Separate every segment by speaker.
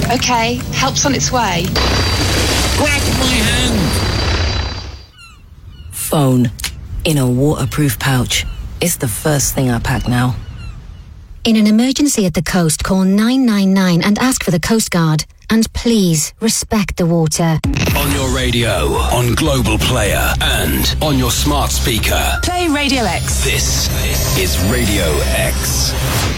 Speaker 1: OK, help's on its way.
Speaker 2: Grab my hand!
Speaker 3: Phone. In a waterproof pouch. It's the first thing I pack now.
Speaker 4: In an emergency at the coast, call 999 and ask for the Coast Guard. And please, respect the water.
Speaker 5: On your radio, on Global Player, and on your smart speaker.
Speaker 6: Play Radio X.
Speaker 5: This is Radio X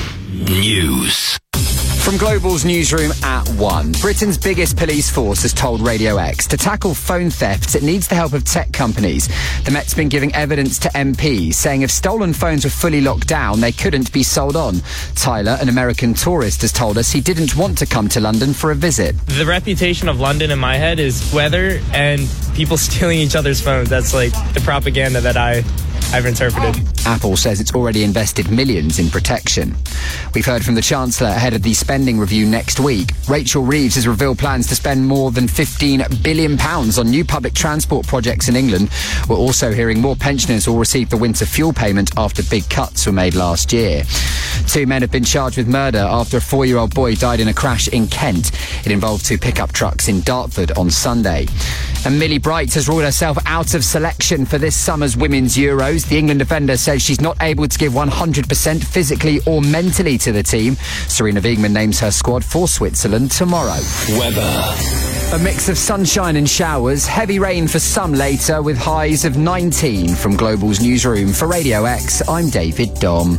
Speaker 5: News.
Speaker 7: From Global's newsroom at 1, Britain's biggest police force has told Radio X to tackle phone thefts, it needs the help of tech companies. The Met's been giving evidence to MPs, saying if stolen phones were fully locked down, they couldn't be sold on. Tyler, an American tourist, has told us he didn't want to come to London for a visit.
Speaker 8: The reputation of London in my head is weather and people stealing each other's phones. That's like the propaganda that I've interpreted.
Speaker 7: Apple says it's already invested millions in protection. We've heard from the Chancellor ahead of the spending review next week. Rachel Reeves has revealed plans to spend more than £15 billion on new public transport projects in England. We're also hearing more pensioners will receive the winter fuel payment after big cuts were made last year. 2 men have been charged with murder after a 4-year-old boy died in a crash in Kent. It involved 2 pickup trucks in Dartford on Sunday. And Millie Bright has ruled herself out of selection for this summer's Women's Euros. The England defender says she's not able to give 100% physically or mentally to the team. Serena Wiegmann names her squad for Switzerland tomorrow.
Speaker 5: Weather.
Speaker 7: A mix of sunshine and showers, heavy rain for some later with highs of 19. From Global's newsroom for Radio X, I'm David Dom.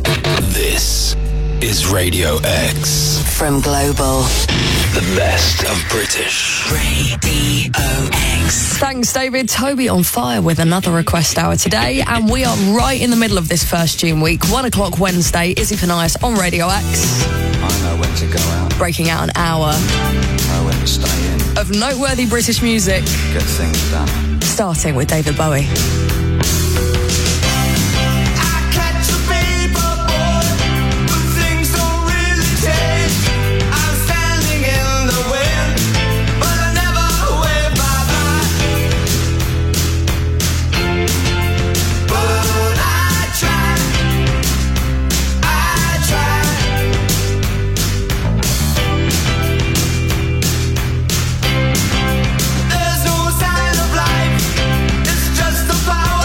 Speaker 5: This is Radio X.
Speaker 6: From Global.
Speaker 5: The best of British
Speaker 6: Radio X. Thanks, David. Toby on fire with another request hour today, and we are right in the middle of this first June week. 1 o'clock Wednesday, Izzy Panias on Radio X.
Speaker 9: I know when to go out.
Speaker 6: Breaking out an hour.
Speaker 9: Know when to stay in.
Speaker 6: Of noteworthy British music.
Speaker 9: Get things done.
Speaker 6: Starting with David Bowie.
Speaker 10: There's no sign of life, it's just the power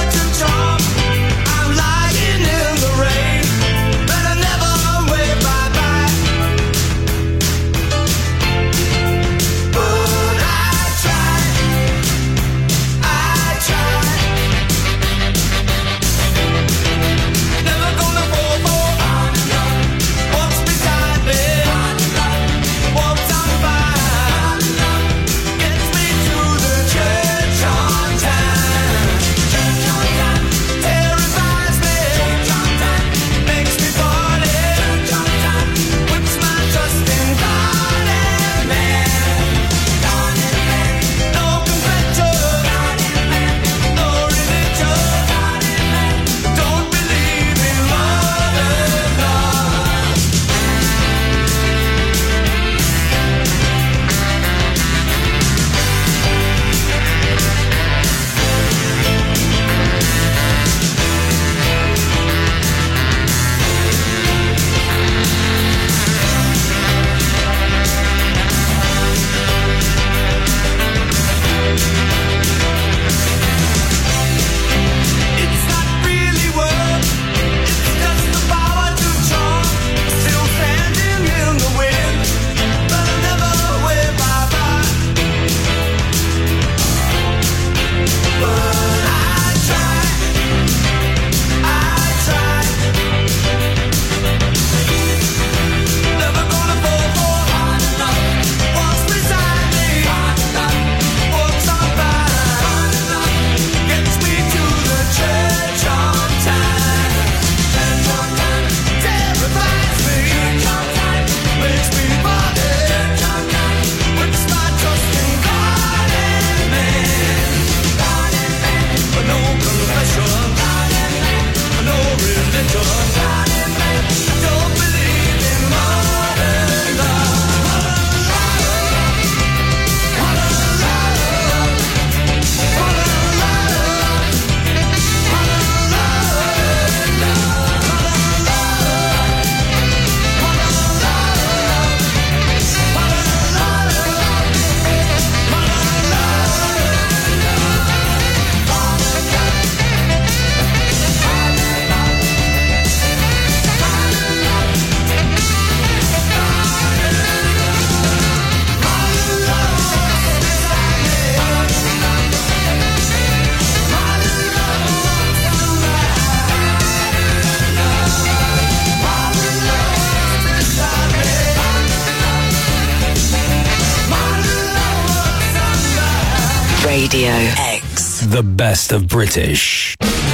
Speaker 3: Radio X.
Speaker 5: The best of British.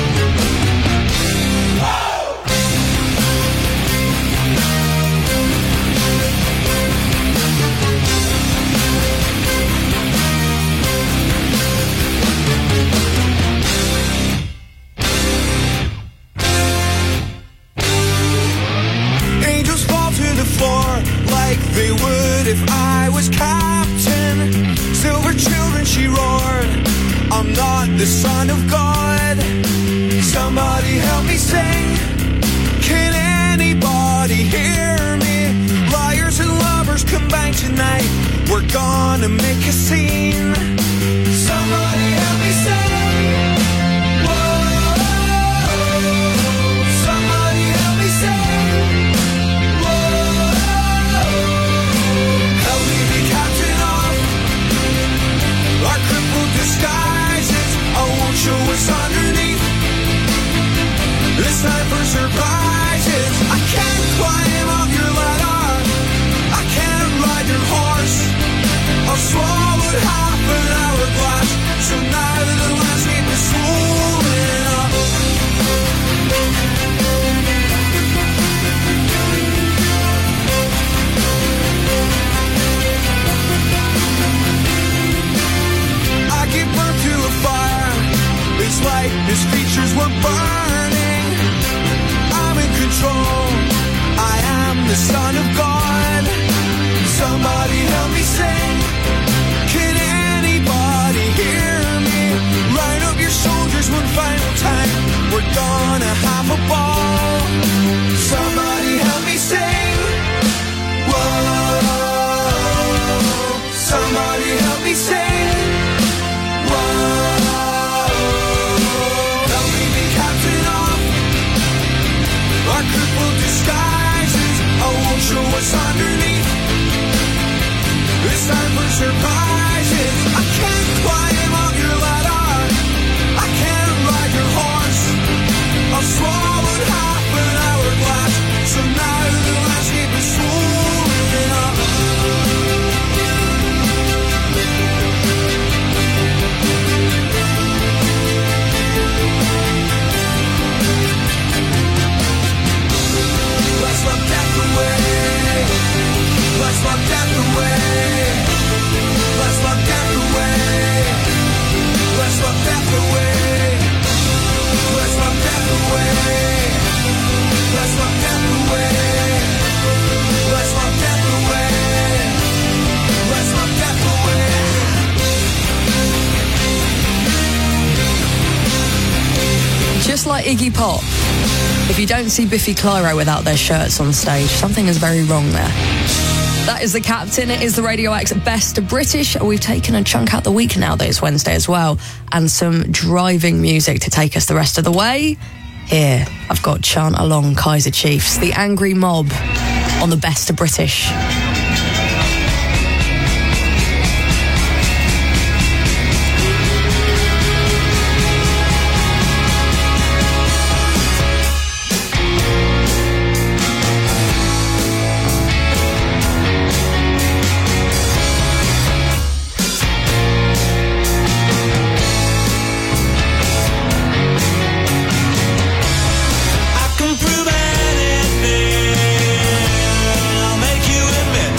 Speaker 10: Angels fall to the floor like they would if I was captain. Silver children, she roared, I'm not the son of God. Somebody help me sing. Can anybody hear me? Liars and lovers combine tonight. We're gonna make a scene. Somebody help me sing. Whoa, somebody help me sing. Whoa, help me be captain of our crippled disguises. I won't show what's underneath. It's time for surprises. I can't climb up your ladder. I can't ride your horse. I've swallowed half an hourglass, so now the landscape is swollen up. I give birth to a fire. It's like his features were burning. I'm in control. I am the son of God. Somebody help me sing. Can anybody hear me? Line up your soldiers one final time. We're gonna have a ball. Somebody help me sing. Whoa, somebody help me sing. Whoa, help me be captain of our crippled disguises. I won't show what's underneath. It's time for surprises. I can't climb up your ladder. I can't ride your horse. I've swallowed half an hourglass, so now the landscape is swollen up. Let's lock death away. Let's lock death away. Let's lock death away. Let's lock death away. Let's lock death away. Let's lock death away. Let's lock death away. Let's lock death away.
Speaker 6: Just like Iggy Pop, if you don't see Biffy Clyro without their shirts on stage, something is very wrong there. That is the Captain. It is the Radio X Best of British. We've taken a chunk out the week now that it's Wednesday as well, and some driving music to take us the rest of the way. Here, I've got Chant Along Kaiser Chiefs, The Angry Mob on the Best of British.
Speaker 10: I can prove anything. I'll make you admit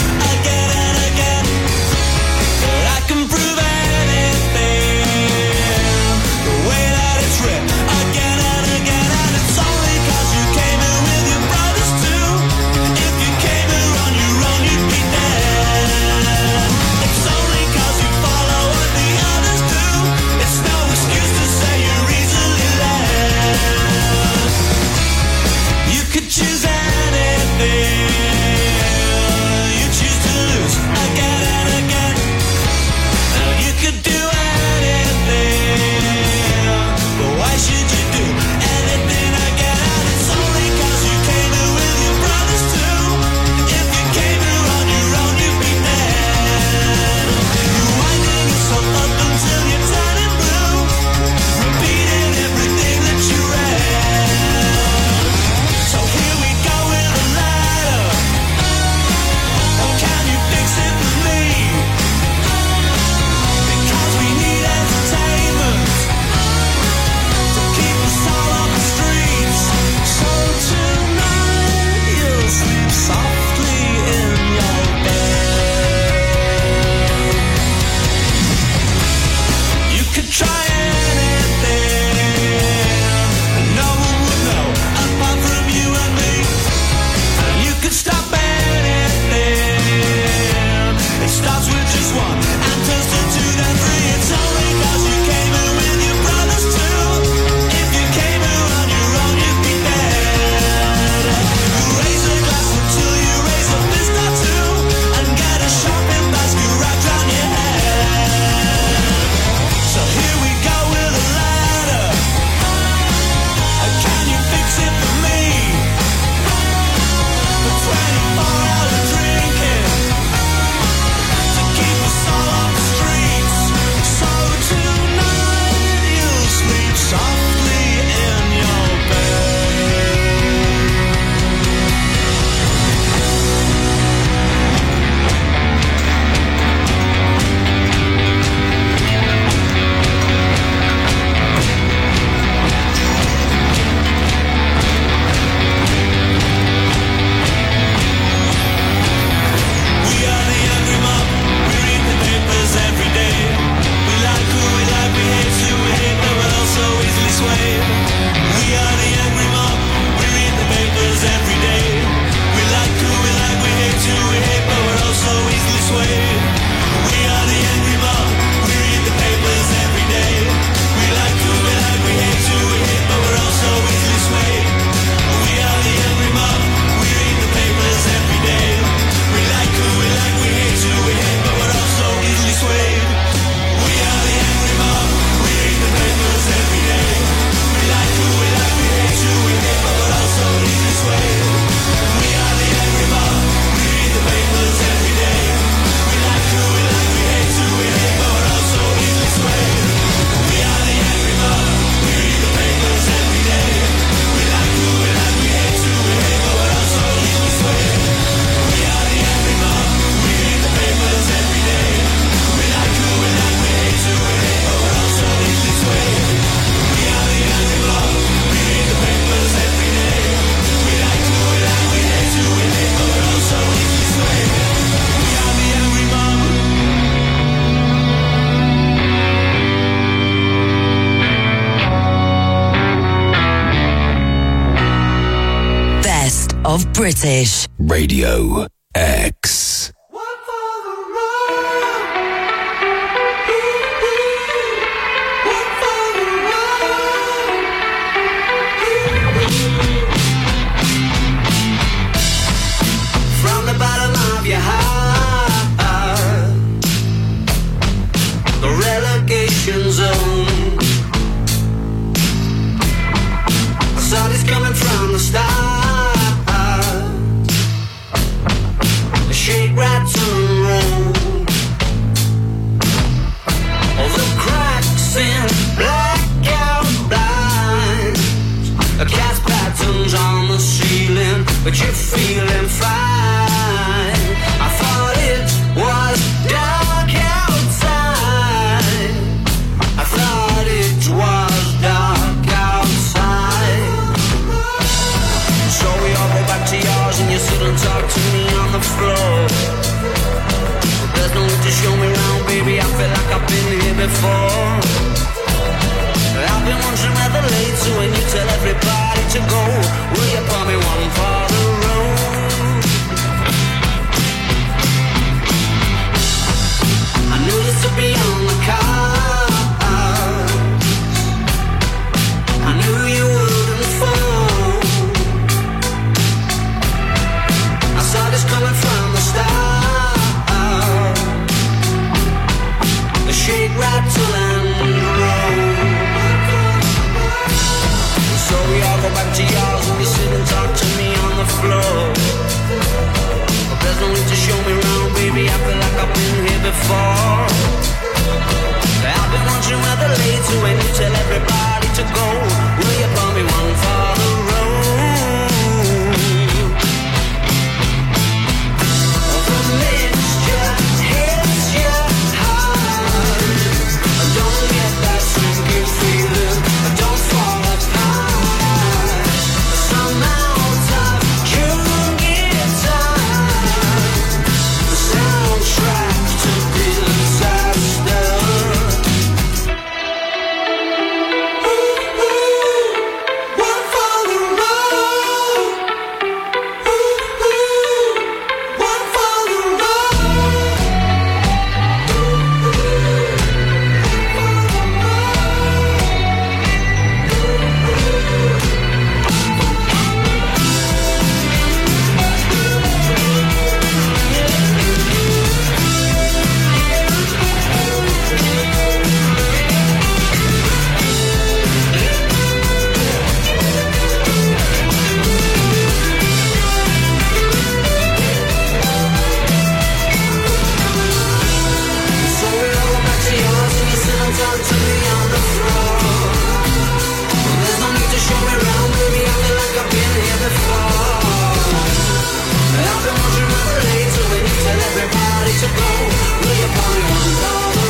Speaker 11: British.
Speaker 5: Radio X.
Speaker 10: From the bottom of your heart, the relegation zone. I saw this coming from the start. Shake, rattle and roll. All the cracks in blackout blinds, cast patterns on the ceiling, but you're feeling fine. I thought it was dark outside. I thought it was dark outside. So we all go back to yours and you sit and talk to me on the floor. There's no need to show me around, baby, I feel like I've been here before. I've been wondering where the late to when you tell everybody to go. Will you pour me one for the road? I knew this would be on the cards. I knew you wouldn't fall. I saw this coming from the start. The shake, rattle and roll. So we all go back to yours and you sit and talk to me on the floor. But there's no need to show me around, baby, I feel like I've been here before. I've been wondering where the late to when you tell everybody to go. Will you pour me one for the road? The mixture hits your heart. Don't get that sinking feeling. Don't fall apart. Somehow tough, you get tired. The soundtrack to disaster. One for the road. One for the So we all go back to yours and you sit and talk to me on the floor. There's no need to show me around, baby, I feel like I've been here before. I've been wondering where the late to when you tell everybody to go. Will you pour me one for the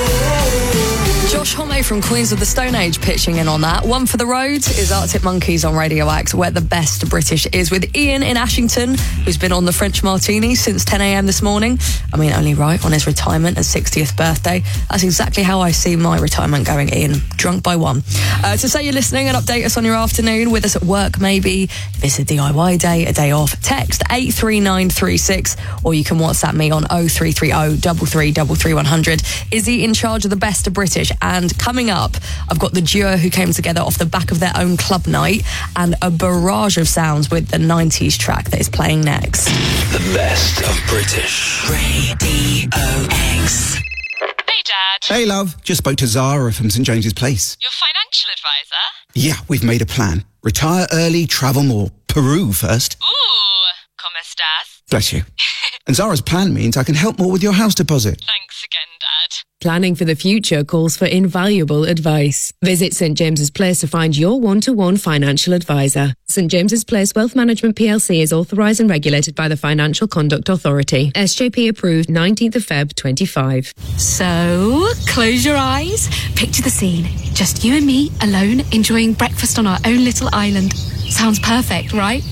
Speaker 10: road?
Speaker 6: Josh Homme from Queens of the Stone Age pitching in on that. One for the road is Arctic Monkeys on Radio X, where the best British is, with Ian in Ashington, who's been on the French Martini since 10 a.m. this morning. I mean, only right on his retirement and 60th birthday. That's exactly how I see my retirement going, Ian. Drunk by one. To say you're listening and update us on your afternoon, with us at work maybe, if it's a DIY day, a day off, text 83936, or you can WhatsApp me on 0330 3333 100. Izzy in charge of the best of British, and coming up, I've got the duo who came together off the back of their own club night, and a barrage of sounds with the 90s track that is playing next.
Speaker 5: The best of British.
Speaker 11: Radio X.
Speaker 12: Hey, Dad.
Speaker 13: Hey, love. Just spoke to Zara from St James's Place.
Speaker 12: Your financial advisor?
Speaker 13: Yeah, we've made a plan. Retire early, travel more. Peru first.
Speaker 12: Ooh, ¿cómo estás?
Speaker 13: Bless you. And Zara's plan means I can help more with your house deposit.
Speaker 12: Thanks again, Dad.
Speaker 14: Planning for the future calls for invaluable advice. Visit St James's Place to find your one-to-one financial advisor. St James's Place Wealth Management PLC is authorised and regulated by the Financial Conduct Authority. SJP approved 19th of Feb 25.
Speaker 1: So, close your eyes. Picture the scene. Just you and me, alone, enjoying breakfast on our own little island. Sounds perfect, right?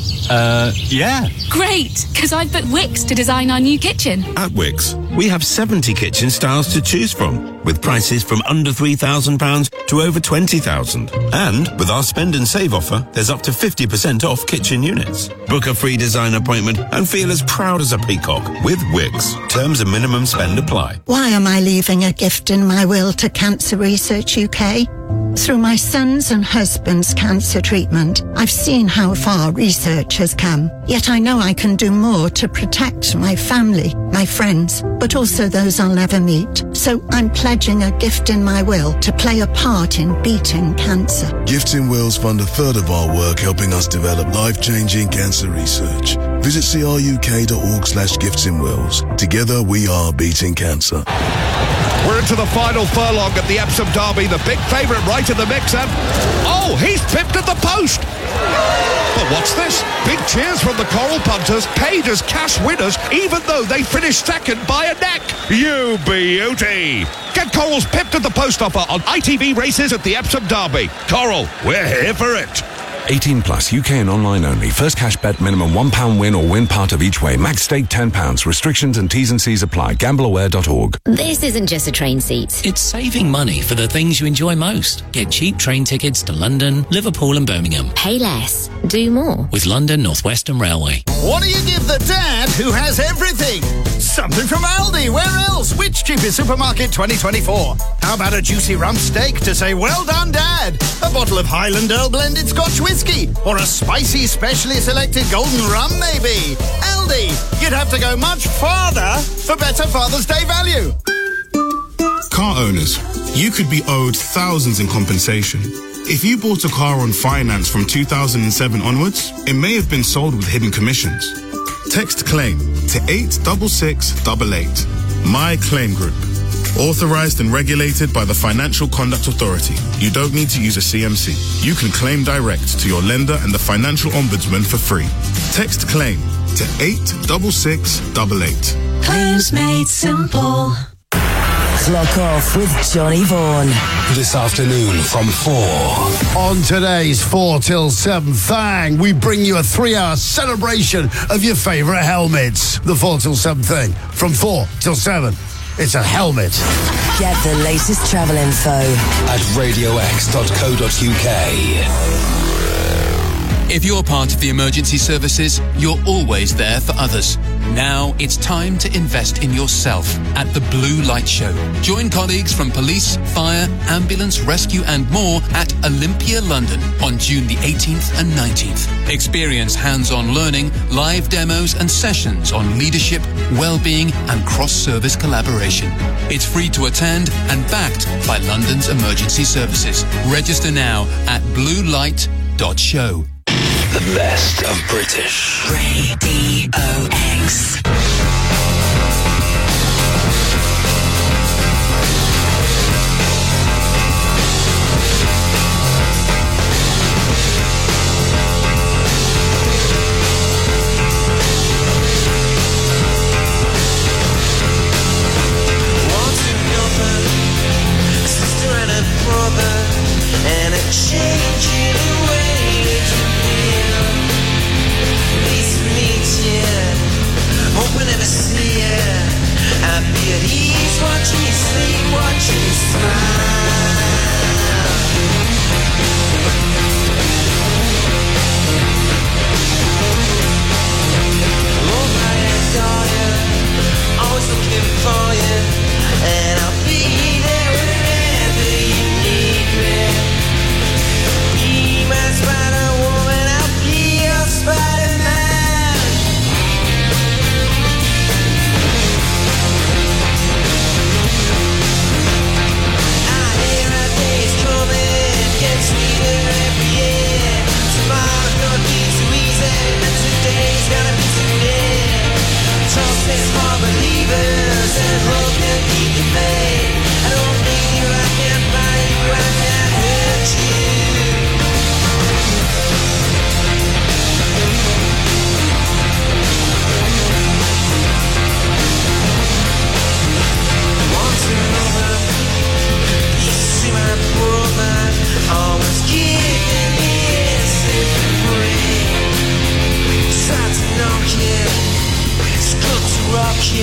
Speaker 15: Yeah.
Speaker 1: Great, because I've booked Wix to design our new kitchen.
Speaker 16: At Wix, we have 70 kitchen styles to choose from, with prices from under £3,000 to over £20,000. And with our spend and save offer, there's up to 50% off kitchen units. Book a free design appointment and feel as proud as a peacock with Wix. Terms and minimum spend apply.
Speaker 17: Why am I leaving a gift in my will to Cancer Research UK? Through my son's and husband's cancer treatment, I've seen how far research has come. Yet I know I can do more to protect my family, my friends, but also those I'll never meet. So I'm pledging a gift in my will to play a part in beating cancer.
Speaker 18: Gifts in Wills fund a third of our work helping us develop life-changing cancer research. Visit cruk.org/giftsinwills. Together we are beating cancer.
Speaker 19: We're into the final furlong at the Epsom Derby, the big favourite right in the mix, and... oh, he's pipped at the post! But what's this? Big cheers from the Coral punters, paid as cash winners, even though they finished second by a neck! You beauty! Get Coral's pipped at the post offer on ITV Races at the Epsom Derby. Coral, we're here for it!
Speaker 20: 18 plus, UK and online only. First cash bet minimum £1 win or win part of each way. Max stake £10. Restrictions and T's and C's apply. Gambleaware.org.
Speaker 21: This isn't just a train seat.
Speaker 22: It's saving money for the things you enjoy most. Get cheap train tickets to London, Liverpool and Birmingham.
Speaker 21: Pay less. Do more.
Speaker 22: With London North Western Railway.
Speaker 23: What do you give the dad who has everything? Something from Aldi. Where else? Which cheapest supermarket 2024? How about a juicy rump steak to say, well done, Dad? A bottle of Highland Earl blended Scotch whiskey? Or a spicy, specially selected golden rum, maybe? Aldi, you'd have to go much farther for better Father's Day value.
Speaker 24: Car owners, you could be owed thousands in compensation. If you bought a car on finance from 2007 onwards, it may have been sold with hidden commissions. Text CLAIM to 86688. My Claim Group. Authorized and regulated by the Financial Conduct Authority. You don't need to use a CMC. You can claim direct to your lender and the Financial Ombudsman for free. Text CLAIM to 86688.
Speaker 11: Claims made simple. Clock off with Johnny Vaughan.
Speaker 5: This afternoon from 4.
Speaker 25: On today's 4 till 7 thing, we bring you a 3-hour celebration of your favourite helmets. The 4 till 7 thing, from 4 till 7. It's a helmet.
Speaker 11: Get the latest travel info
Speaker 5: at radiox.co.uk.
Speaker 26: If you're part of the emergency services, you're always there for others. Now it's time to invest in yourself at the Blue Light Show. Join colleagues from police, fire, ambulance, rescue and more at Olympia, London on June the 18th and 19th. Experience hands-on learning, live demos and sessions on leadership, well-being and cross-service collaboration. It's free to attend and backed by London's emergency services. Register now at bluelight.show.
Speaker 5: The best of British
Speaker 11: Radio X.
Speaker 10: Hoping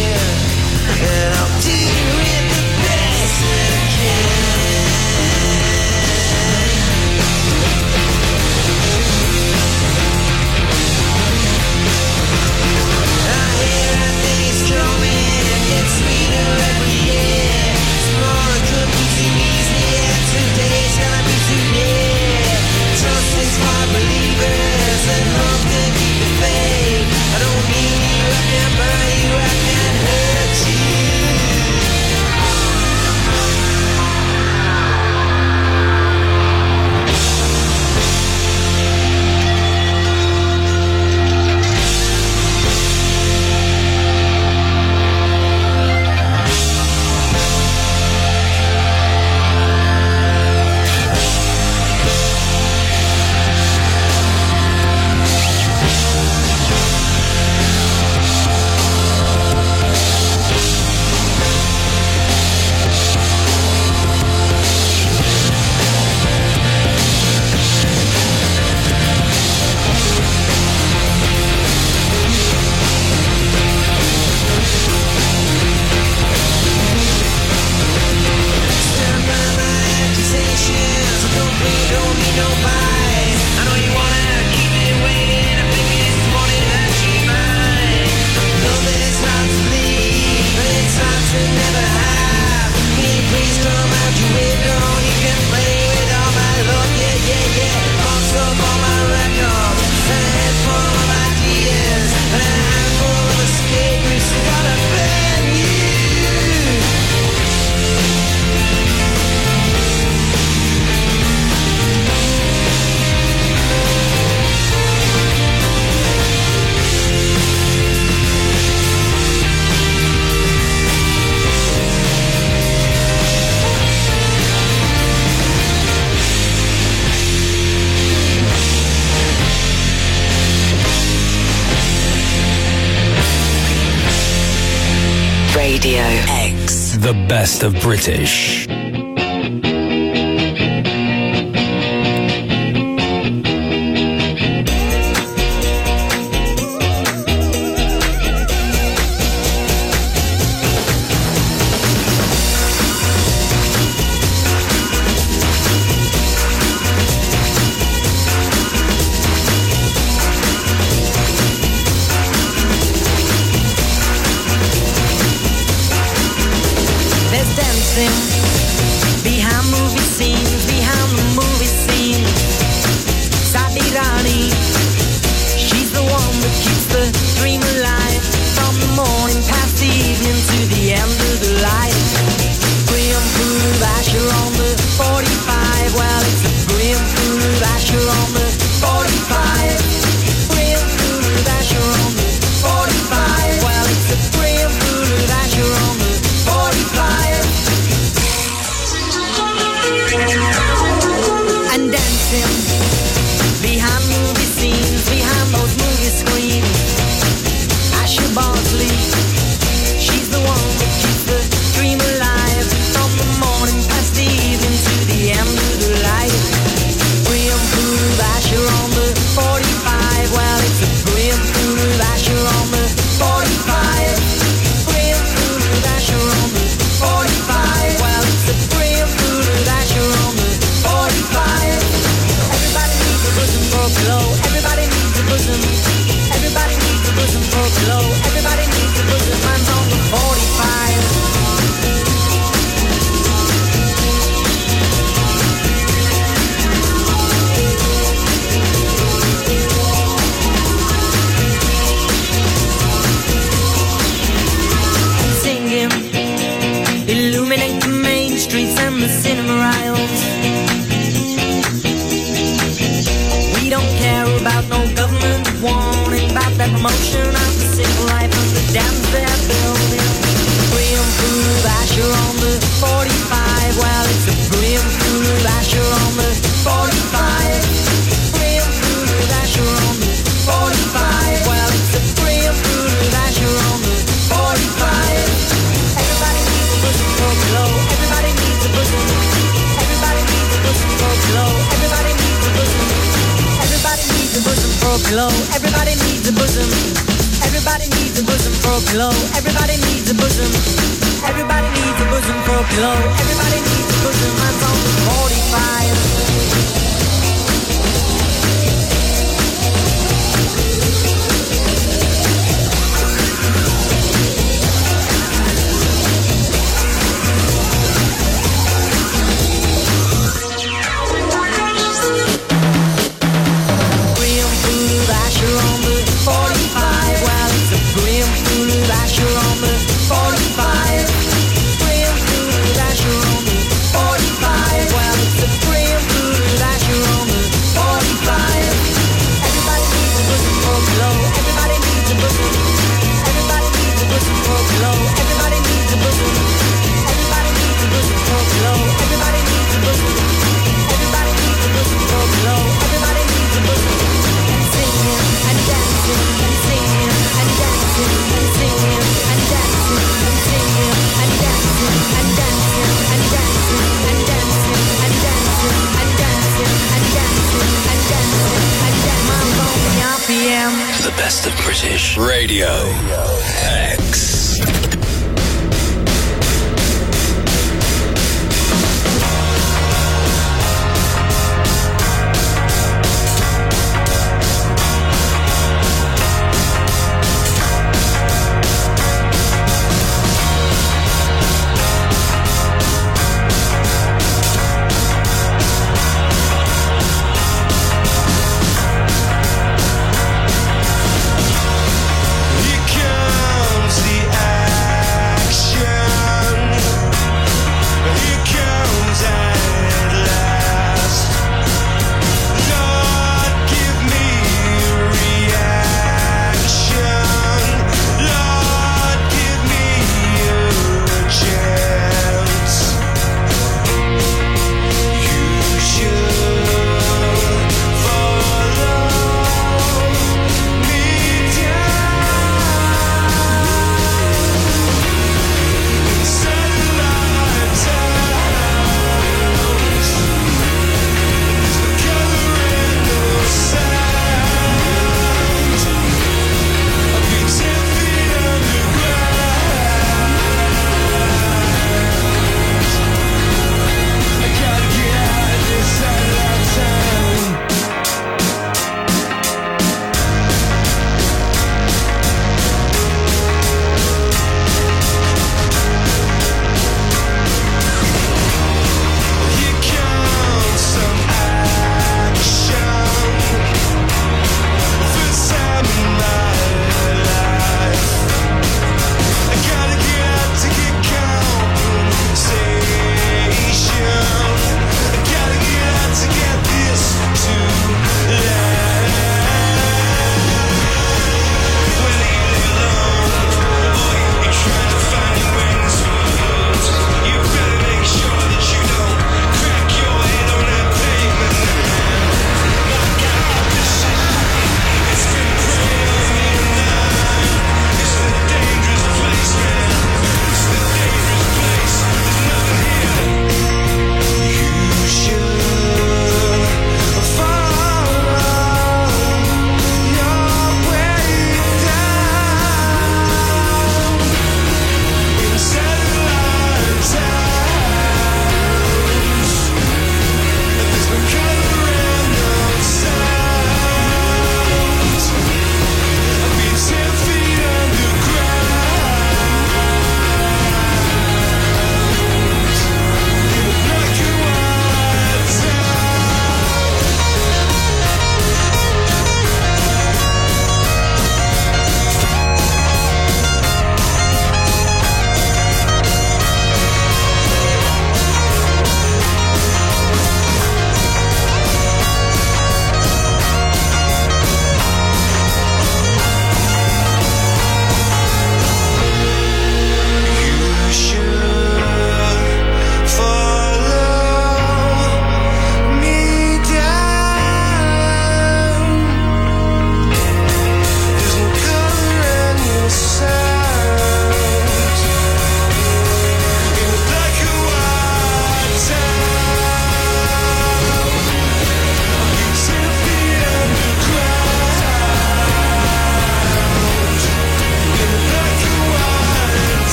Speaker 10: here, and I'll do it the best I can. I hear everything's coming, it gets sweeter every year. Tomorrow could be too easy, and today's gonna be too near. Trust is for believers, and hope can keep the faith. I don't mean you, I can't burn you, I can't hurt you.
Speaker 5: Radio X. The best of British.
Speaker 10: Behind movie scenes, behind the movie scene, Sadi Rani, she's the one that keeps the dream alive. From the morning past the evening to the end of the light. Graham Food Asher on the 45. Well, it's a Graham Food Asher on the 45. Graham Food Asher on the 45. Well, it's a Graham Food Asher on the 45. And dancing behind movie scenes, behind those movie screens, Asher Bartley, she's the one that keeps the dream alive. From the morning past the evening to the end of the light. Graham Food Asher on the 45. Well, it's a Graham Food Asher on the 45. Graham Food Asher on the 45. Well, it's a Graham Food Asher on the 45. Everybody needs a bosom for a glow. Everybody needs a bosom. Everybody needs a bosom for a glow. Everybody needs a bosom. Mine's on the 45. Singing, illuminate the main streets and the cinema aisles. We don't care about no government warning about that promotion of the civil life and the dams they're building. Graham Food Asher on the 45. Well, it's a Graham Food Asher on the 45. Graham Food Asher on the 45. Well, it's a Graham Food Asher on the 45. Everybody needs a bosom for a glow. Everybody needs a bosom. Everybody needs a bosom for a glow. Everybody needs a bosom. Everybody needs a bosom for a glow. Everybody needs a bosom. Everybody needs a bosom
Speaker 2: for a pillow. Everybody needs a bosom. Everybody needs a bosom for a pillow. Everybody needs a bosom. Mine's on the 45.
Speaker 5: The best of British Radio X.
Speaker 10: You can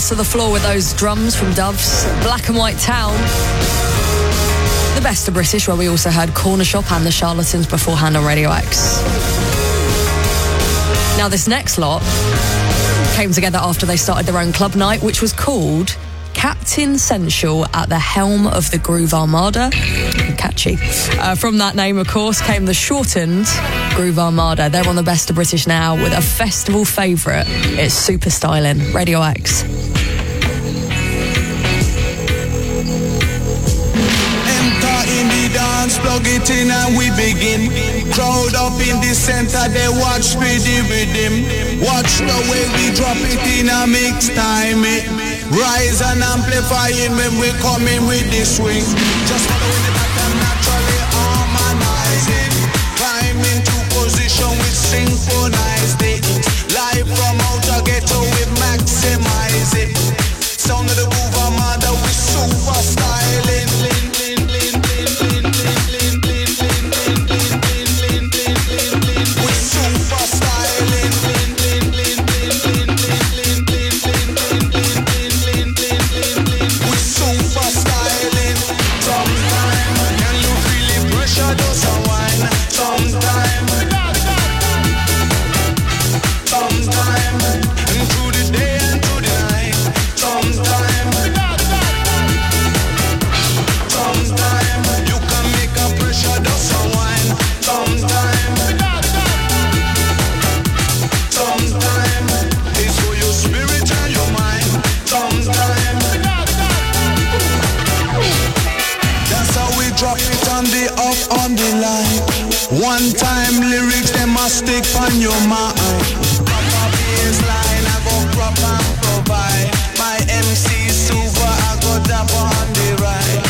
Speaker 6: Nails to the floor with those drums from Doves. Black and White Town. The Best of British, where we also heard Corner Shop and the Charlatans beforehand on Radio X. Now, this next lot came together after they started their own club night, which was called Captain Sensual at the helm of the Groove Armada. Catchy. From that name, of course, came the shortened Groove Armada. They're on the Best of British now with a festival favourite. It's Super Styling. Radio X.
Speaker 10: In the dance, plug it in and we begin. Crowd up in the center, they watch me the rhythm. Watch the way we drop it in a mix time. Rise and amplifying when we come in with the swing. Just following the pattern, naturally harmonizing. Climb into position with synchronized it. Live from outer ghetto, we maximize it. Sound of the Groove Armada, we super styling. One time lyrics, they must stick on your mind. Proper baseline, I go prop and provide. My MC super, I go dap on the ride.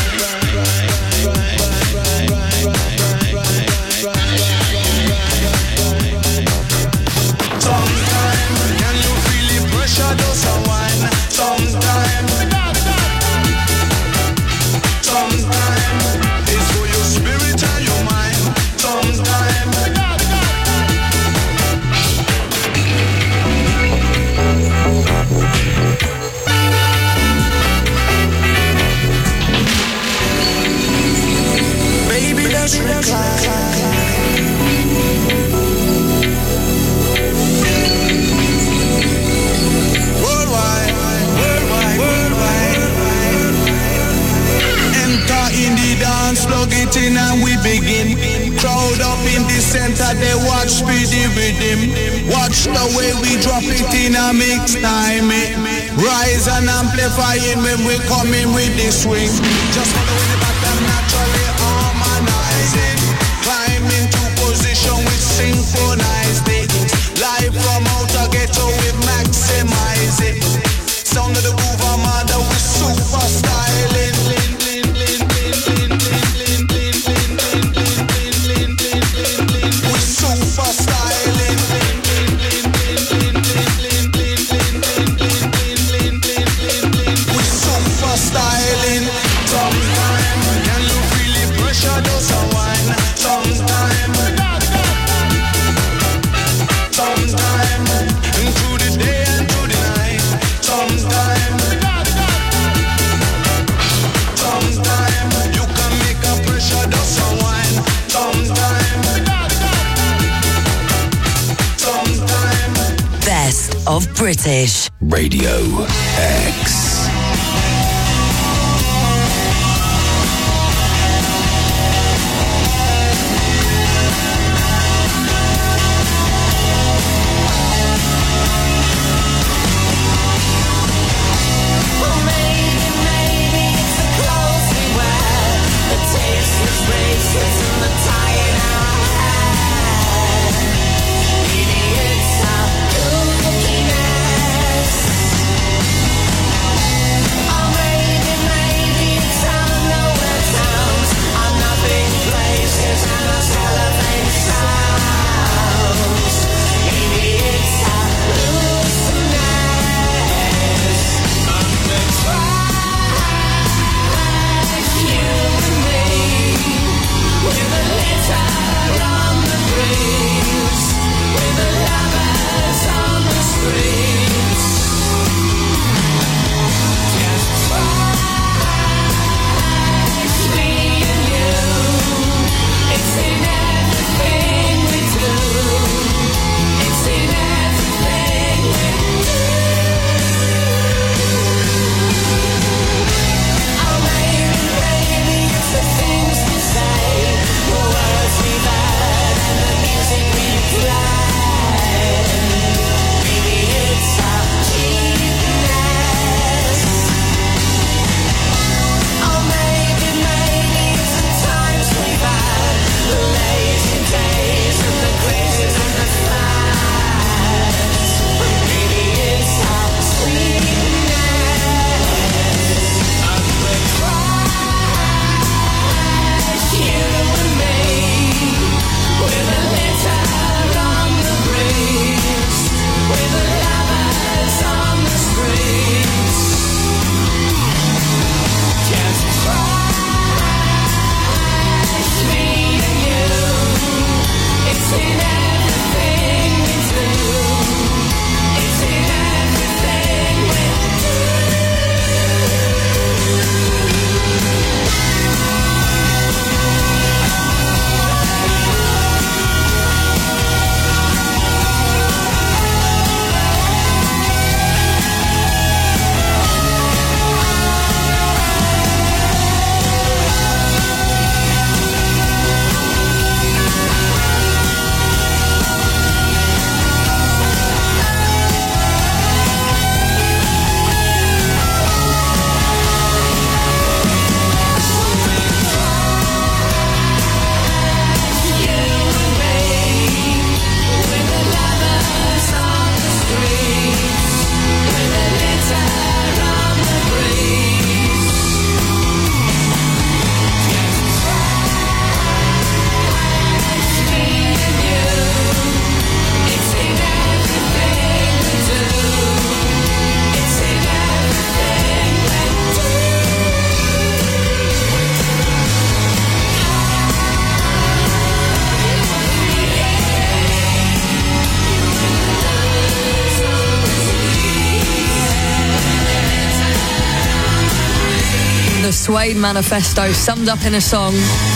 Speaker 10: Sometime, can you feel the pressure does a wine? Sometime, it's for your spirit and your mind. Baby, let's recline. Worldwide. Enter in the dance, plug it in and we begin. Crowd up in the center, they watch me the rhythm. Watch the way we drop it in a mix time. Rise and amplifying when we come in with the swing. Just following the pattern, naturally harmonizing. Climb into position with synchronized it. Live from outer ghetto, we maximize it. Sound of the Groove Armada, we super styling.
Speaker 11: Of British
Speaker 5: Radio X.
Speaker 10: Idiots are looking at us.
Speaker 6: Suede Manifesto summed up in a song.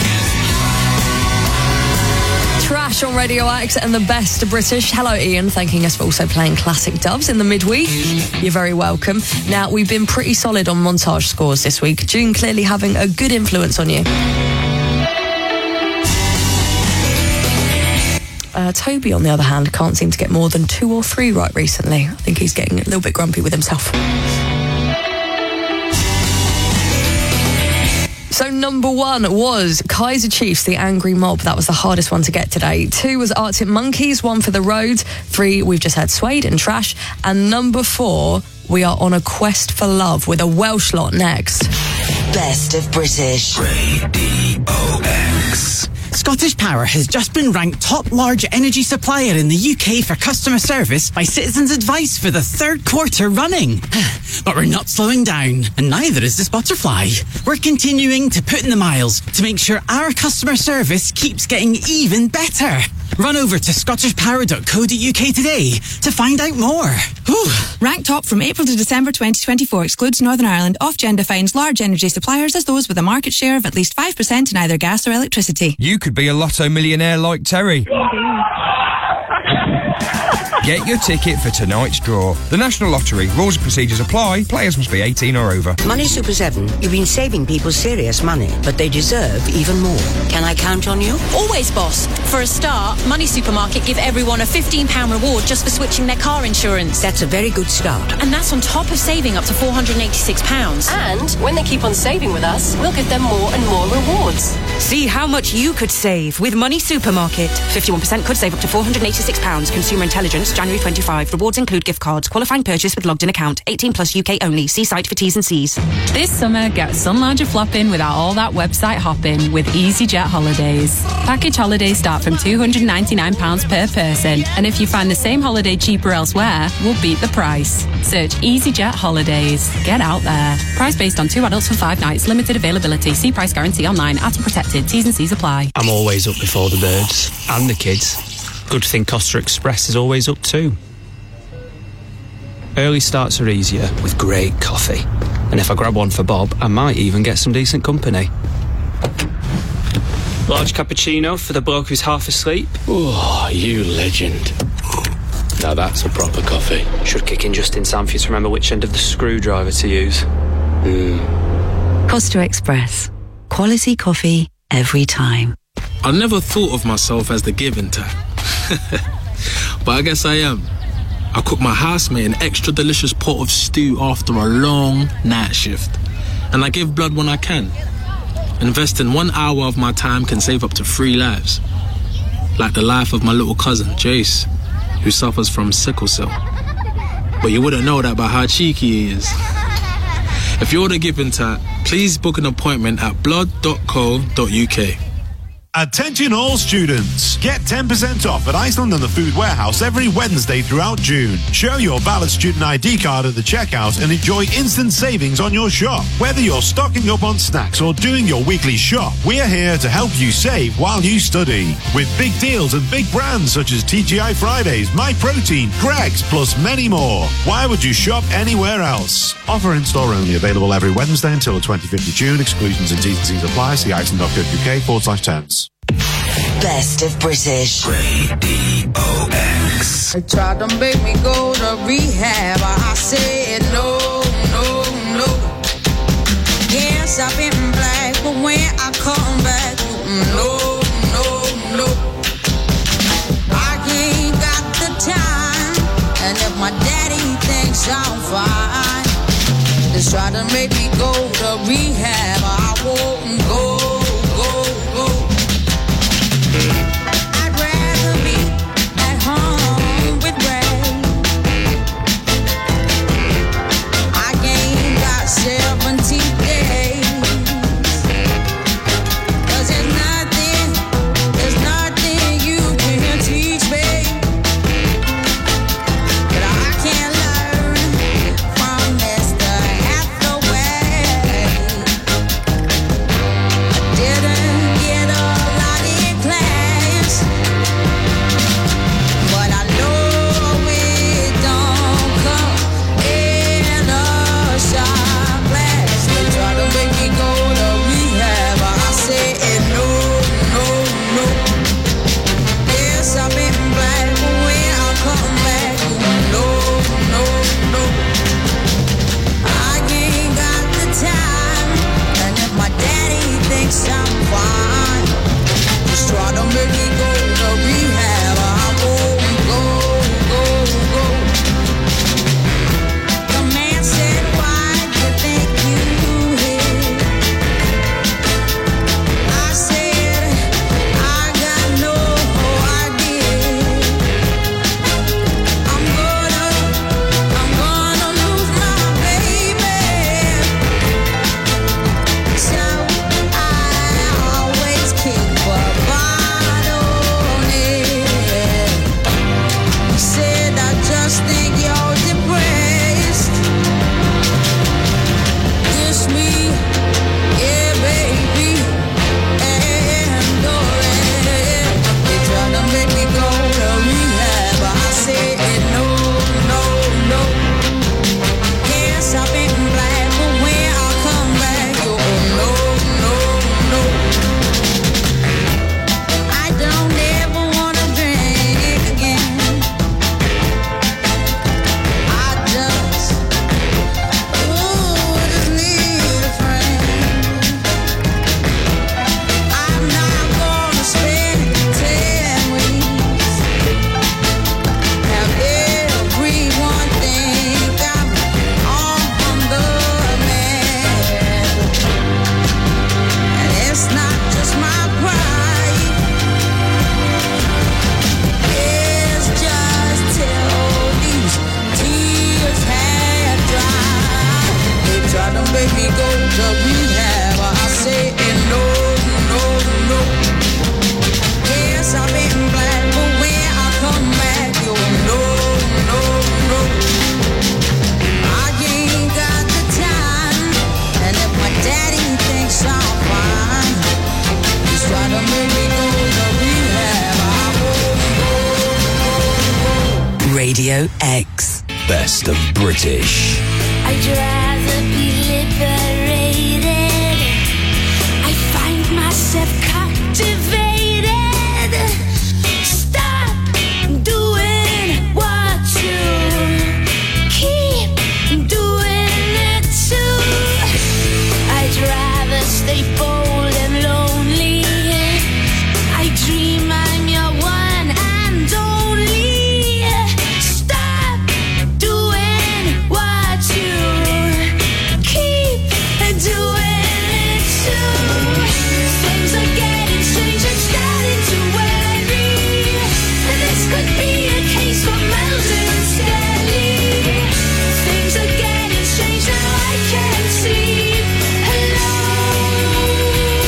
Speaker 6: Trash on Radio X and the Best British. Hello, Ian, thanking us for also playing classic dubs in the midweek. You're very welcome. Now, we've been pretty solid on montage scores this week. June clearly having a good influence on you. Toby, on the other hand, can't seem to get more than 2 or 3 right recently. I think he's getting a little bit grumpy with himself. So number 1 was Kaiser Chiefs, The Angry Mob. That was the hardest one to get today. 2 was Arctic Monkeys, One for the Road. 3, we've just had Suede and Trash. And number 4, we are on a quest for love with a Welsh lot next.
Speaker 11: Best of British Radio X.
Speaker 3: Scottish Power has just been ranked top large energy supplier in the UK for customer service by Citizens Advice for the 3rd quarter running. But we're not slowing down, and neither is this butterfly. We're continuing to put in the miles to make sure our customer service keeps getting even better. Run over to scottishpower.co.uk today to find out more. Whew.
Speaker 4: Ranked top from April to December 2024 excludes Northern Ireland. Ofgem defines large energy suppliers as those with a market share of at least 5% in either gas or electricity.
Speaker 7: You could be a lotto millionaire like Terry. Get your ticket for tonight's draw. The National Lottery. Rules and procedures apply. Players must be 18 or over.
Speaker 8: Money Super 7, you've been saving people serious money, but they deserve even more. Can I count on you?
Speaker 9: Always, boss. For a start, Money Supermarket give everyone a £15 reward just for switching their car insurance.
Speaker 8: That's a very good start.
Speaker 9: And that's on top of saving up to £486.
Speaker 15: And when they keep on saving with us, we'll give them more and more rewards.
Speaker 9: See how much you could save with Money Supermarket. 51% could save up to £486. Consumer Intelligence, January 25. Rewards include gift cards. Qualifying purchase with logged in account. 18 plus UK only. See site for T's and C's.
Speaker 27: This summer, get sun lounger flopping without all that website hopping with EasyJet Holidays. Package holidays start from £299 per person. And if you find the same holiday cheaper elsewhere, we'll beat the price. Search EasyJet Holidays. Get out there. Price based on 2 adults for 5 nights. Limited availability. See price guarantee online. Atom protected. T's and C's apply.
Speaker 28: I'm always up before the birds and the kids. Good thing Costa Express is always up too. Early starts are easier with great coffee. And if I grab one for Bob, I might even get some decent company. Large cappuccino for the bloke who's half asleep.
Speaker 29: Oh, you legend. Now that's a proper coffee.
Speaker 28: Should kick in just in time for you to remember which end of the screwdriver to use.
Speaker 30: Costa Express. Quality coffee every time.
Speaker 31: I never thought of myself as the giving type. But I guess I am. I cook my housemate an extra delicious pot of stew after a long night shift. And I give blood when I can. Investing 1 hour of my time can save up to 3 lives. Like the life of my little cousin, Jace, who suffers from sickle cell. But you wouldn't know that by how cheeky he is. If you're the giving type, please book an appointment at blood.co.uk.
Speaker 32: Attention all students! Get 10% off at Iceland and the Food Warehouse every Wednesday throughout June. Show your valid student ID card at the checkout and enjoy instant savings on your shop. Whether you're stocking up on snacks or doing your weekly shop, we're here to help you save while you study. With big deals and big brands such as TGI Fridays, MyProtein, Greggs, plus many more. Why would you shop anywhere else? Offer in store only, available every Wednesday until the 25th of June. Exclusions and T's and C's apply. See iceland.co.uk/terms.
Speaker 11: Best of British Radio X.
Speaker 33: They tried to make me go to rehab. I said no, no, no. Yes, I've been black, but when I come back, no, no, no. I ain't got the time, and if my daddy thinks I'm fine, they try to make me go to rehab. I won't go. I'd rather be at home with Ray. I ain't got 70 days. 'Cause there's nothing you can teach me that I can't learn from Mr. Hathaway. go to rehab. I say no, no, no. Yes, I've been black, but when I come back, you no, no, no. I ain't got the time, and if my daddy thinks I'm fine, he's trying to make me go to rehab.
Speaker 11: Radio X.
Speaker 5: Best of British.
Speaker 1: I'd rather be liberated. I find myself captivated. Stop doing what you keep doing it too. I'd rather stay bold and lonely. I dream I'm your one and only. Stop doing what you keep doing it too. Things are getting strange, I'm starting to worry. This could be a case for Mulder and Scully. Things are getting strange, now I can't sleep alone.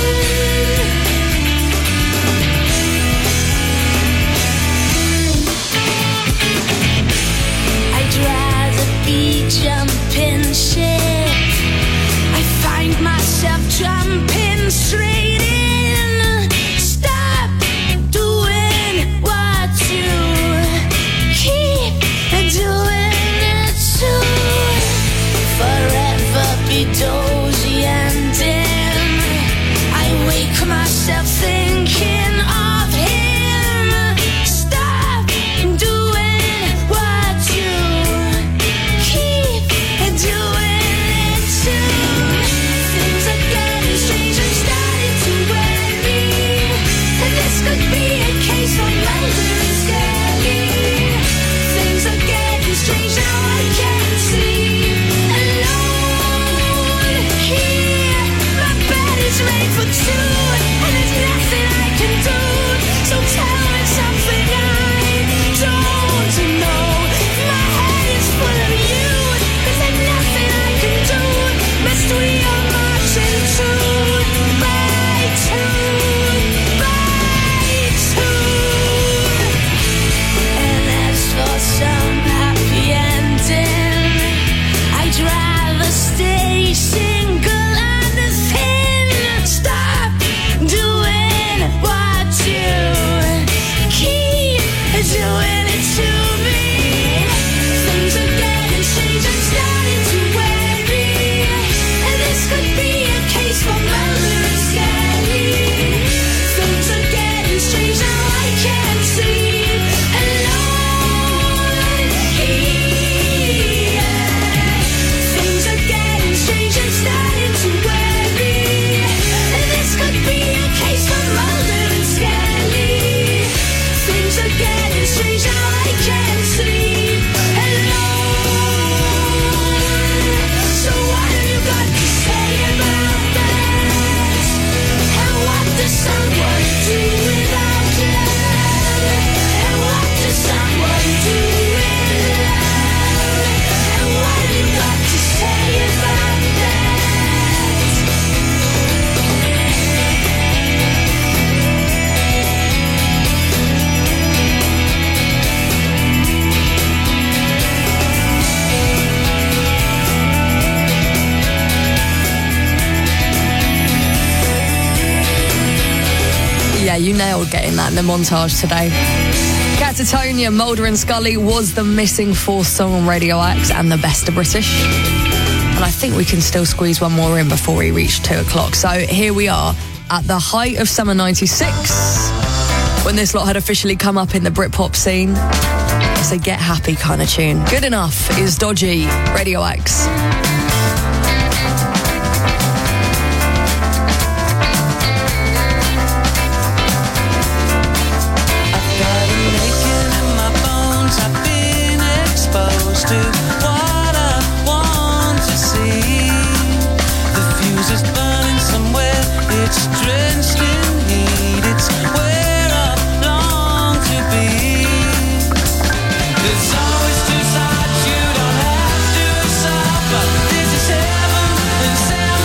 Speaker 1: I'd rather be jumping ship. I find myself jumping straight in. Stop doing what you keep doing it too. Forever be dozy and dim. I wake myself thinking of him. Stop doing what you keep doing it too. Things are getting strange, I'm starting to worry. This could be a case for Mulder and Scully. Things are getting strange, now I can't sleep alone here. My bed is made for two, and there's nothing I can do. So tell me something I don't know. My head is full of you, 'cause there's nothing I can do. Must we all march in tune by tune by tune? And as for some happy ending, I'd rather stay single and thin. Stop doing what you keep doing it to me. Things are getting strange, I'm starting to worry. And this could be a case for Mulder and Scully. Things are getting strange, now I can't sleep alone here. Things are getting strange, I'm starting to worry. And this could be a case for Mulder and Scully. Things are getting strange, now I can't sleep alone. So what have you got to say about that? And what does someone do without love? And what does someone do with love? And what have you got to say about that?
Speaker 6: Yeah, you nailed getting that in the montage today. Catatonia, Mulder and Scully was the missing fourth song on Radio X and the best of British. And I think we can still squeeze one more in before we reach 2 o'clock. So here we are at the height of summer 96, when this lot had officially come up in the Britpop scene. It's a get happy kind of tune. Good Enough is Dodgy, Radio X.
Speaker 2: To what I want to see. The fuse is burning somewhere, it's drenched in heat. It's where I long to be. There's always two sides, you don't have to suffer. This is heaven and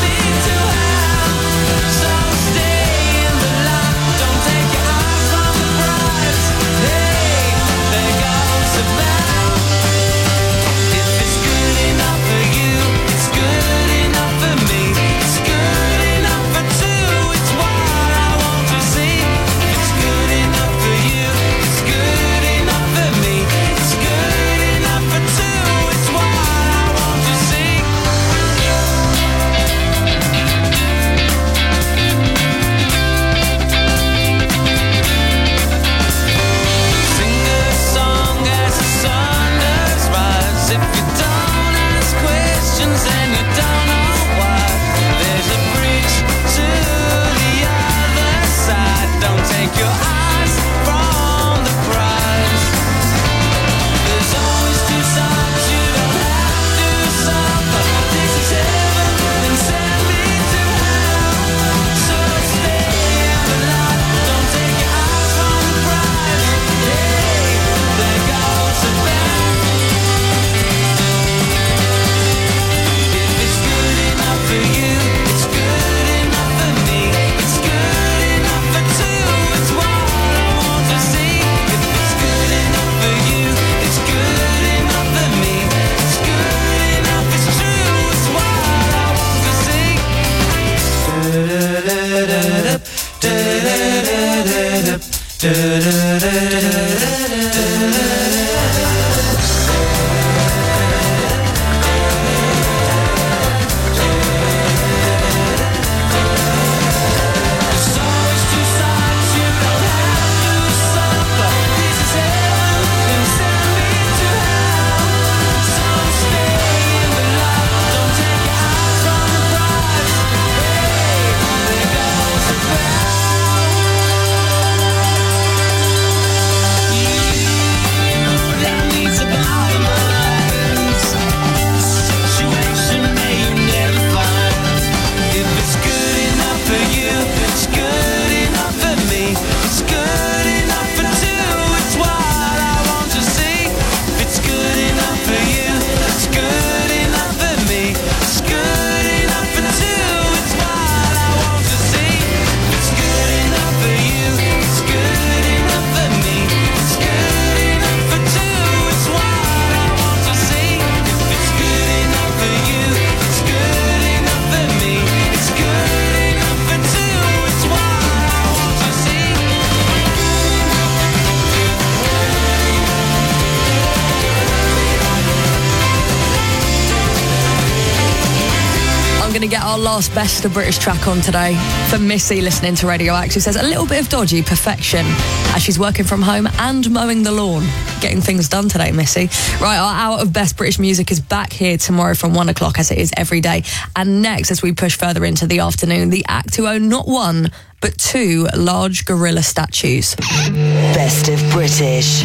Speaker 6: to get our last Best of British track on today for Missy listening to Radio X, who says a little bit of dodgy perfection as she's working from home and mowing the lawn. Getting things done today, Missy. Right, our hour of Best British Music is back here tomorrow from 1 o'clock, as it is every day. And next, as we push further into the afternoon, the act who own not one, but 2 large gorilla statues.
Speaker 11: Best of British.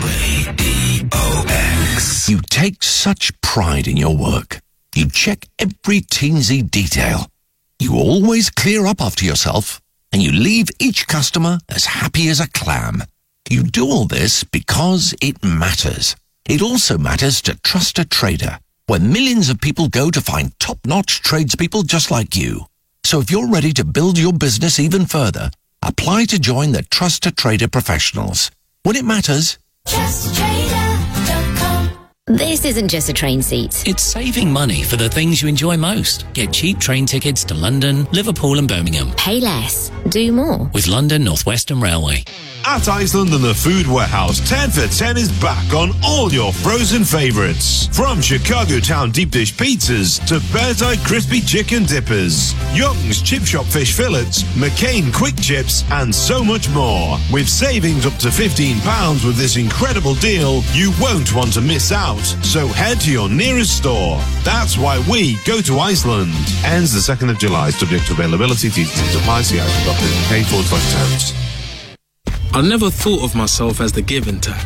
Speaker 12: You take such pride in your work. You check every teensy detail. You always clear up after yourself, and you leave each customer as happy as a clam. You do all this because it matters. It also matters to Trust a Trader, where millions of people go to find top-notch tradespeople just like you. So if you're ready to build your business even further, apply to join the Trust a Trader professionals. When it matters,
Speaker 13: TrustATrader.com. This isn't just a train seat.
Speaker 14: It's saving money for the things you enjoy most. Get cheap train tickets to London, Liverpool and Birmingham.
Speaker 13: Pay less. Do more.
Speaker 14: With London North Western Railway.
Speaker 32: At Iceland and the Food Warehouse, 10 for 10 is back on all your frozen favorites. From Chicago Town deep dish pizzas to Bear's Eye crispy chicken dippers, Young's Chip Shop fish fillets, McCain quick chips, and so much more. With savings up to £15 with this incredible deal, you won't want to miss out. So head to your nearest store. That's why we go to Iceland. Ends the 2nd of July, subject to availability. T's and apply. See item.co.uk/terms.
Speaker 31: I never thought of myself as the giving type.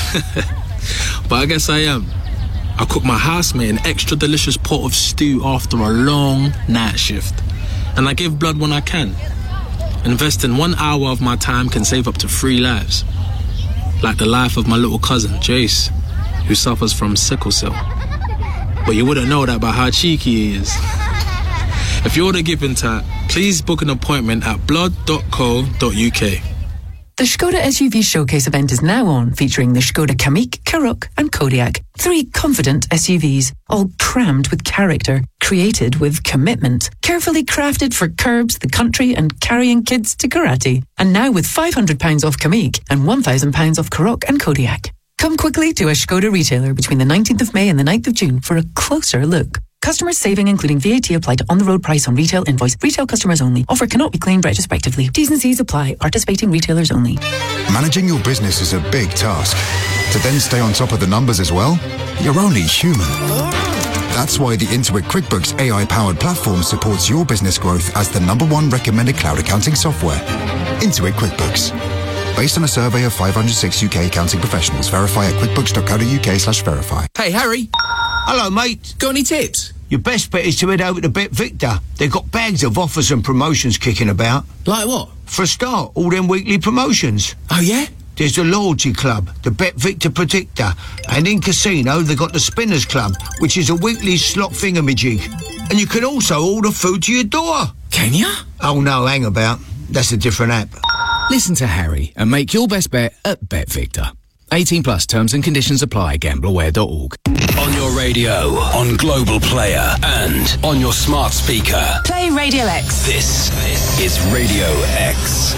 Speaker 31: But I guess I am. I cook my housemate an extra delicious pot of stew after a long night shift. And I give blood when I can. Investing 1 hour of my time can save up to 3 lives. Like the life of my little cousin, Jace, who suffers from sickle cell. But you wouldn't know that by how cheeky he is. If you're the giving type, please book an appointment at blood.co.uk.
Speaker 16: The Skoda SUV Showcase event is now on, featuring the Skoda Kamiq, Karoq and Kodiaq. 3 confident SUVs, all crammed with character, created with commitment, carefully crafted for curbs, the country and carrying kids to karate. And now with £500 off Kamiq and £1,000 off Karoq and Kodiaq. Come quickly to a Skoda retailer between the 19th of May and the 9th of June for a closer look. Customers saving including VAT applied to on-the-road price on retail invoice. Retail customers only. Offer cannot be claimed retrospectively. T's and C's apply. Participating retailers only.
Speaker 17: Managing your business is a big task. To then stay on top of the numbers as well, you're only human. That's why the Intuit QuickBooks AI-powered platform supports your business growth as the #1 recommended cloud accounting software. Intuit QuickBooks. Based on a survey of 506 UK accounting professionals. Verify at quickbooks.co.uk/verify.
Speaker 18: Hey, Harry. Hello, mate. Got any tips? Your best bet is to head over to Bet Victor. They've got bags of offers and promotions kicking about. Like what? For a start, all them weekly promotions. Oh, yeah? There's the Loyalty Club, the Bet Victor Predictor, and in Casino, they've got the Spinners Club, which is a weekly slot thingamajig. And you can also order food to your door. Can you? Oh, no, hang about. That's a different app.
Speaker 19: Listen to Harry and make your best bet at Bet Victor. 18 plus terms and conditions apply. Gambleaware.org.
Speaker 5: On your radio, on Global Player, and on your smart speaker.
Speaker 11: Play Radio X.
Speaker 5: This is Radio X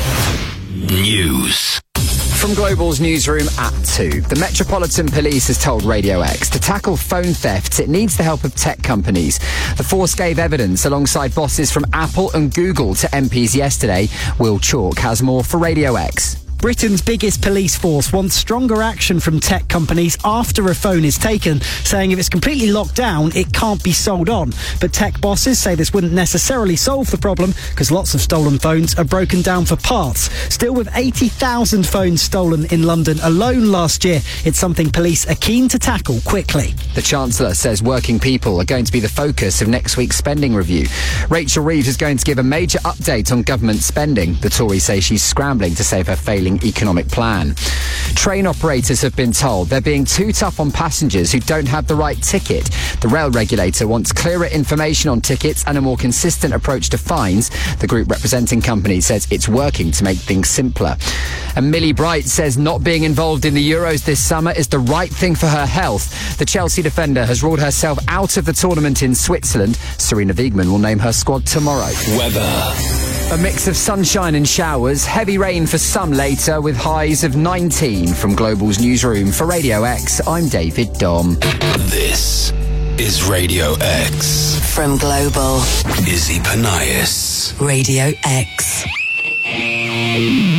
Speaker 5: News.
Speaker 20: From Global's newsroom at 2, the Metropolitan Police has told Radio X to tackle phone thefts, it needs the help of tech companies. The force gave evidence alongside bosses from Apple and Google to MPs yesterday. Will Chalk has more for Radio X.
Speaker 21: Britain's biggest police force wants stronger action from tech companies after a phone is taken, saying if it's completely locked down, it can't be sold on. But tech bosses say this wouldn't necessarily solve the problem because lots of stolen phones are broken down for parts. Still, with 80,000 phones stolen in London alone last year, it's something police are keen to tackle quickly.
Speaker 20: The Chancellor says working people are going to be the focus of next week's spending review. Rachel Reeves is going to give a major update on government spending. The Tories say she's scrambling to save her failing economic plan. Train operators have been told they're being too tough on passengers who don't have the right ticket. The rail regulator wants clearer information on tickets and a more consistent approach to fines. The group representing companies says it's working to make things simpler. And Millie Bright says not being involved in the Euros this summer is the right thing for her health. The Chelsea defender has ruled herself out of the tournament in Switzerland. Serena Wiegmann will name her squad tomorrow.
Speaker 5: Weather.
Speaker 20: A mix of sunshine and showers, heavy rain for some later with highs of 19. From Global's newsroom for Radio X, I'm David Dom.
Speaker 5: This is Radio X.
Speaker 11: From Global.
Speaker 5: Izzy Panias.
Speaker 11: Radio X.